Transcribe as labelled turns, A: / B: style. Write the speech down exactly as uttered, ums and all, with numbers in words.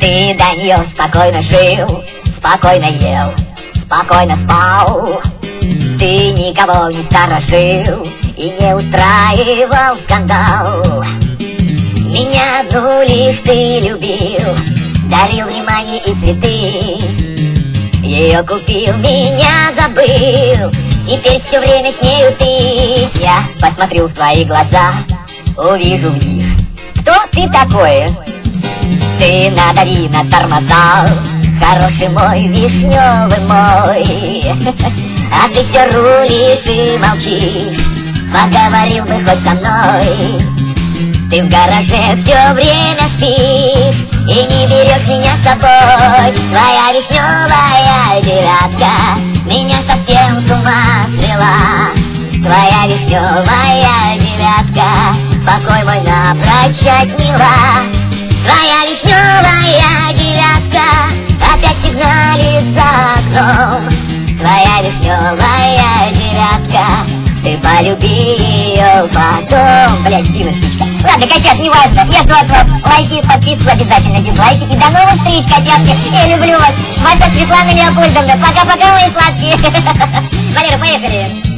A: Ты до нее спокойно жил, спокойно ел, спокойно спал. Ты никого не сторожил и не устраивал скандал. Меня одну лишь ты любил, дарил внимание и цветы. Ее купил, меня забыл, теперь все время с нею ты. Я посмотрю в твои глаза, увижу в них, кто ты такой. Ты надави на тормоза, хороший мой, вишневый мой. А ты все рулишь и молчишь, поговорил бы хоть со мной. Ты в гараже все время спишь и не берешь меня с собой. Твоя вишневая девятка меня совсем с ума свела. Твоя вишневая девятка покой мой напрочь отняла. Твоя вишневая девятка опять сигналит за окном. Твоя вишневая девятка, ты полюби ее потом. Блять, сбила птичка. Ладно, котят, неважно. Я жду от вас лайки, подписку, обязательно дизлайки. И до новых встреч, котятки. Я люблю вас. Ваша Светлана Леопольдовна. Пока-пока, мои сладкие. Валера, поехали.